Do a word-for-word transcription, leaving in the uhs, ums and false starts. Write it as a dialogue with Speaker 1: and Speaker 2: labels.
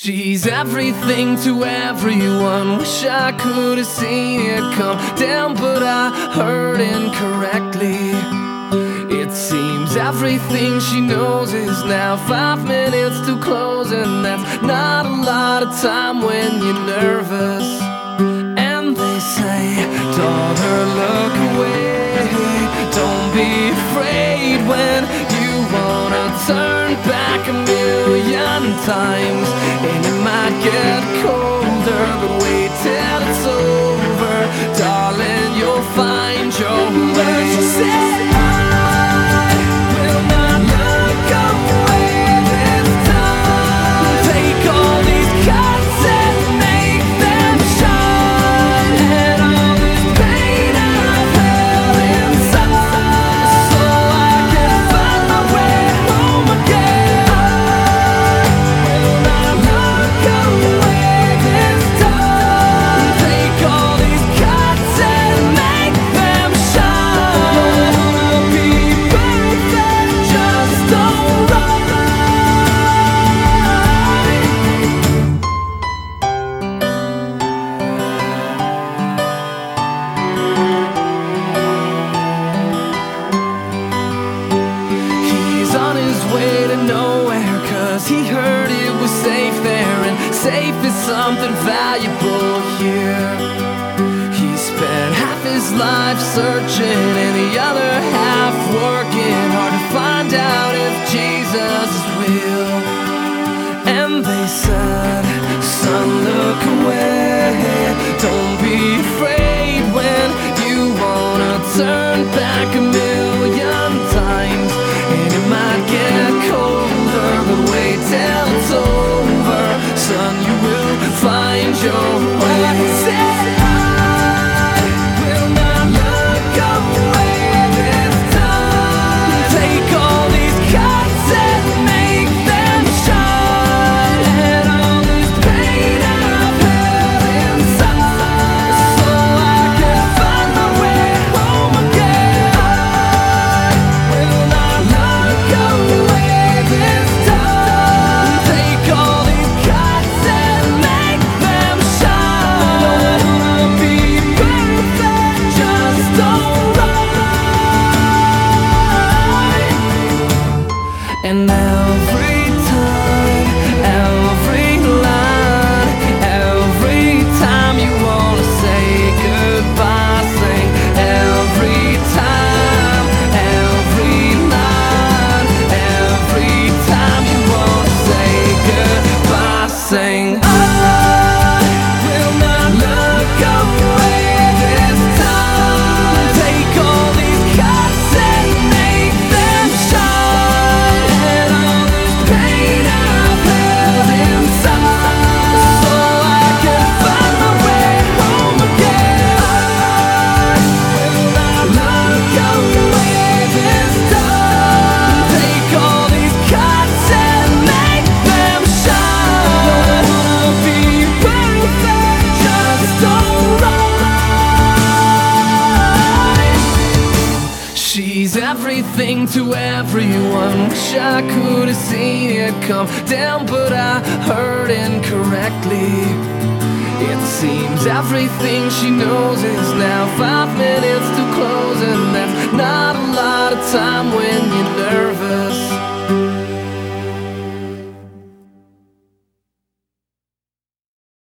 Speaker 1: She's everything to everyone. Wish I could have seen it come down, but I heard incorrectly. It seems everything she knows is now five minutes to close, and that's not a lot of time when you're nervous. And they say, daughter, look away. Don't be afraid when you wanna turn back a million times. And it might get colder, but wait till it's over. Darling, you'll find your way. She said, I will not look away this time. Take all these cuts and make them shine, and all this pain I've held inside, so I can find my way home again. I will not look away this time. Take all these cuts and make them shine. Wanna be perfect, just alright. He's on his way to nowhere, cause he heard it was safe there, and safe is something valuable here. He spent half his life searching and the other half working hard to find out if Jesus is real. And they said, son, look away. Don't be afraid when you wanna turn back a million times. And it might get colder, but wait till it's over. Son, you will find your way. Like I said, I will not look away this time. Take all these cuts and make them shine, and all this pain I've held inside, so I can find my way home again. I will not look away this time. Take all these cuts and make them shine. Wanna be perfect, just alright. And every time, every line, every time you wanna say goodbye, sing every time, every line, every time you wanna say goodbye, sing. I will not look away this time. Take all these cuts and make them shine, and all this pain I've held inside, so I can find my way home again. I will not look away this time. Take all these cuts and make them shine. Wanna be perfect, just alright. She's everything to everyone. Wish I could have seen it come down, but I heard incorrectly. It seems everything she knows is now five minutes to close, and that's not a lot of time when you're nervous.